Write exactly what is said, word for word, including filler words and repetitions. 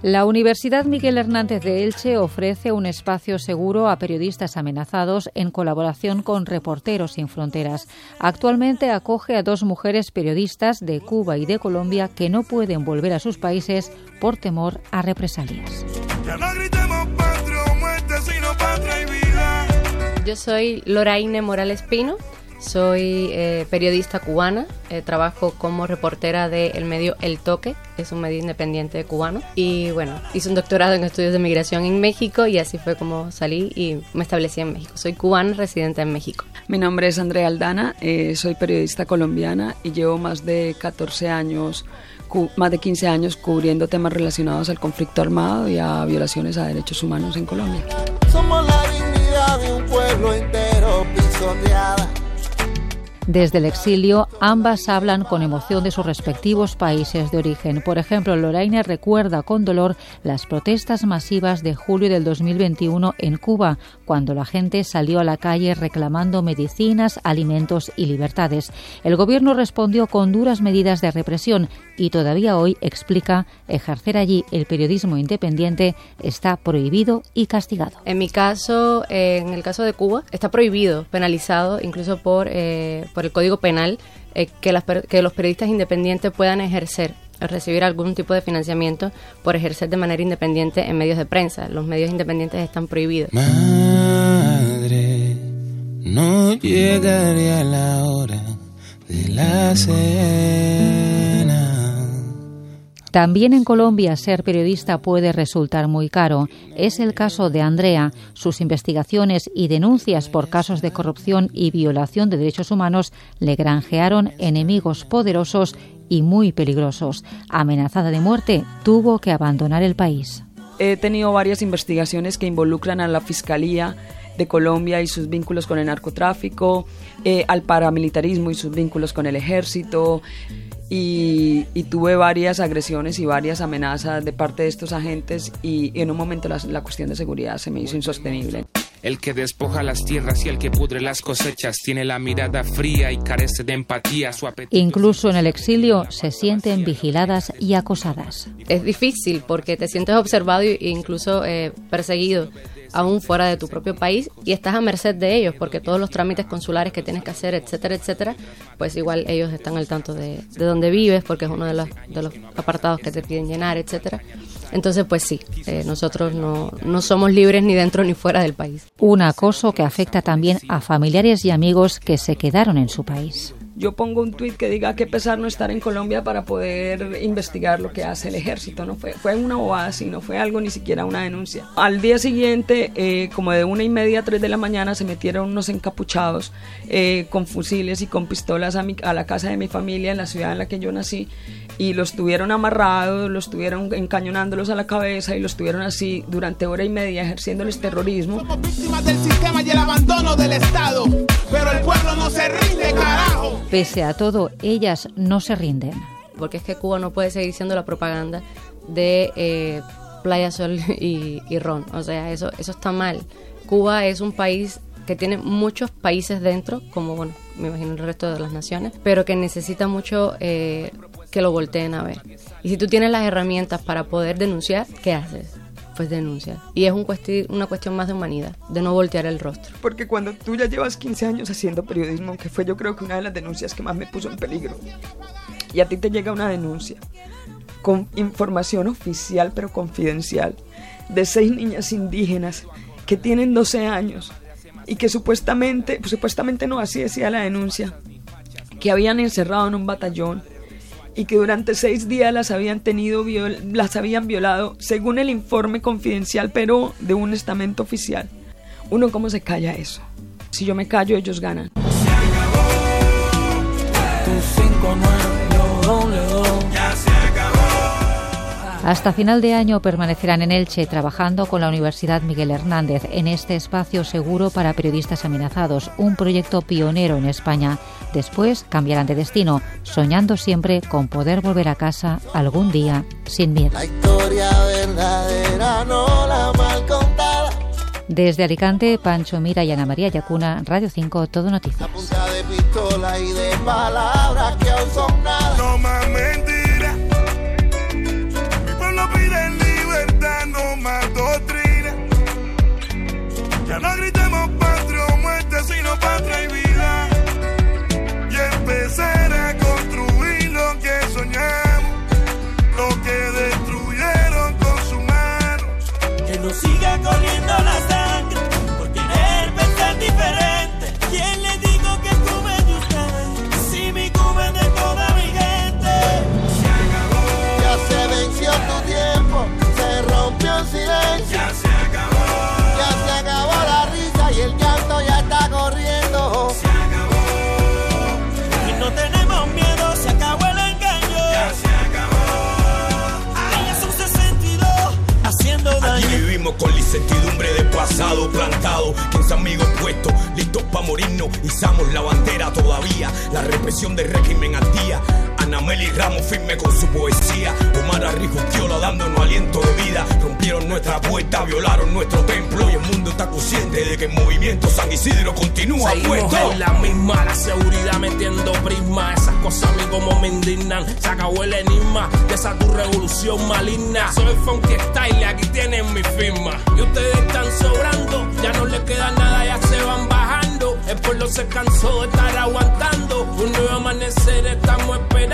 La Universidad Miguel Hernández de Elche ofrece un espacio seguro a periodistas amenazados en colaboración con Reporteros Sin Fronteras. Actualmente acoge a dos mujeres periodistas de Cuba y de Colombia que no pueden volver a sus países por temor a represalias. Ya no gritemos patria o muerte, sino patria y vida. Yo soy Loraine Morales Pino. Soy eh, periodista cubana, eh, trabajo como reportera del medio El Toque, es un medio independiente cubano. Y bueno, hice un doctorado en estudios de migración en México y así fue como salí y me establecí en México. Soy cubana residente en México. Mi nombre es Andrea Aldana, eh, soy periodista colombiana y llevo más de catorce años, cu- más de quince años cubriendo temas relacionados al conflicto armado y a violaciones a derechos humanos en Colombia. Somos la dignidad de un pueblo entero pisoteada. Desde el exilio, ambas hablan con emoción de sus respectivos países de origen. Por ejemplo, Loraine recuerda con dolor las protestas masivas de julio del dos mil veintiuno en Cuba, cuando la gente salió a la calle reclamando medicinas, alimentos y libertades. El gobierno respondió con duras medidas de represión y todavía hoy, explica, ejercer allí el periodismo independiente está prohibido y castigado. En mi caso, eh, en el caso de Cuba, está prohibido, penalizado, incluso por... Eh, por el Código Penal, eh, que, las, que los periodistas independientes puedan ejercer, recibir algún tipo de financiamiento por ejercer de manera independiente en medios de prensa. Los medios independientes están prohibidos. Madre, no llegaría la hora de la cena. También en Colombia ser periodista puede resultar muy caro. Es el caso de Andrea. Sus investigaciones y denuncias por casos de corrupción y violación de derechos humanos le granjearon enemigos poderosos y muy peligrosos. Amenazada de muerte, tuvo que abandonar el país. He tenido varias investigaciones que involucran a la Fiscalía de Colombia y sus vínculos con el narcotráfico, eh, al paramilitarismo y sus vínculos con el ejército. Y, y tuve varias agresiones y varias amenazas de parte de estos agentes y, y en un momento la, la cuestión de seguridad se me hizo insostenible. El que despoja las tierras y el que pudre las cosechas tiene la mirada fría y carece de empatía. Su apetito... Incluso en el exilio se sienten vigiladas y acosadas. Es difícil porque te sientes observado e incluso eh, perseguido aún fuera de tu propio país y estás a merced de ellos porque todos los trámites consulares que tienes que hacer, etcétera, etcétera, pues igual ellos están al tanto de, de dónde vives porque es uno de los, de los apartados que te piden llenar, etcétera. Entonces, pues sí, eh, nosotros no, no somos libres ni dentro ni fuera del país. Un acoso que afecta también a familiares y amigos que se quedaron en su país. Yo pongo un tuit que diga qué pesar no estar en Colombia para poder investigar lo que hace el ejército. No fue, fue una bobada, sí, no fue algo ni siquiera una denuncia. Al día siguiente, eh, como de una y media a tres de la mañana, se metieron unos encapuchados eh, con fusiles y con pistolas a, mi, a la casa de mi familia en la ciudad en la que yo nací y los tuvieron amarrados, los tuvieron encañonándolos a la cabeza y los tuvieron así durante hora y media ejerciéndoles terrorismo. Somos víctimas del sistema y el abandono del Estado, pero el pueblo no se rinde, carajo. Pese a todo, ellas no se rinden. Porque es que Cuba no puede seguir siendo la propaganda de eh, Playa, Sol y, y Ron. O sea, eso, eso está mal. Cuba es un país que tiene muchos países dentro, como bueno, me imagino el resto de las naciones, pero que necesita mucho eh, que lo volteen a ver. Y si tú tienes las herramientas para poder denunciar, ¿qué haces? Pues denuncia. Y es un cuesti- una cuestión más de humanidad, de no voltear el rostro. Porque cuando tú ya llevas quince años haciendo periodismo, que fue yo creo que una de las denuncias que más me puso en peligro, y a ti te llega una denuncia con información oficial pero confidencial de seis niñas indígenas que tienen doce años y que supuestamente, pues supuestamente no, así decía la denuncia, que habían encerrado en un batallón y que durante seis días las habían tenido, viol- las habían violado, según el informe confidencial, pero de un estamento oficial. Uno, ¿cómo se calla eso? Si yo me callo, ellos ganan. Hasta final de año permanecerán en Elche trabajando con la Universidad Miguel Hernández en este espacio seguro para periodistas amenazados, un proyecto pionero en España. Después cambiarán de destino, soñando siempre con poder volver a casa algún día sin miedo. La historia verdadera, no la mal contada. Desde Alicante, Pancho Mira y Ana María Yacuna, Radio cinco, Todo Noticias. A punta de pistola y de palabras que aún son nada. No más mentiras. Mi pueblo pide libertad. lado, quince amigos puestos, listos pa' morirnos, izamos la bandera todavía, la represión del régimen al día. Ana Meli Ramos firme con su poesía, Omar Arrigustiola dándonos aliento de vida. Rompieron nuestra puerta, violaron nuestro templo y el mundo está consciente de que el movimiento San Isidro continúa seguimos puesto. En la misma, la seguridad metiendo prisma, esas cosas a mí como me indignan. Se acabó el enigma de esa tu revolución maligna. Soy Funky Style y aquí tienen mi firma. Y ustedes están sobrando, ya no les queda nada, ya se van bajando. El pueblo se cansó de estar aguantando, un nuevo amanecer estamos esperando.